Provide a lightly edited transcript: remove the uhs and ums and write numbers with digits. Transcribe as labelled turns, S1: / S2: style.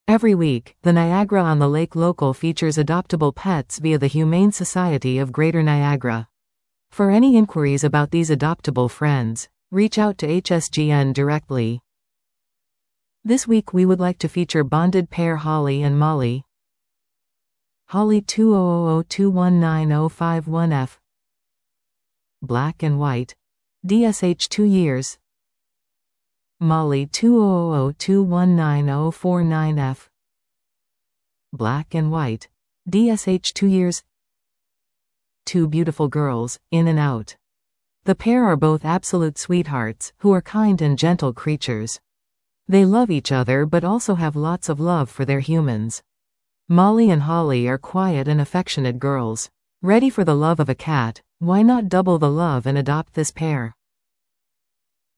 S1: Every week, the Niagara on the Lake Local features adoptable pets via the Humane Society of Greater Niagara. For any inquiries about these adoptable friends, reach out to HSGN directly. This week we would like to feature bonded pair Holly and Molly. Holly 20002190551F. Black and white. DSH 2 years. Molly 20002190449F. Black and white. DSH 2 years. Two beautiful girls, in and out. The pair are both absolute sweethearts, who are kind and gentle creatures. They love each other but also have lots of love for their humans. Molly and Holly are quiet and affectionate girls. Ready for the love of a cat? Why not double the love and adopt this pair?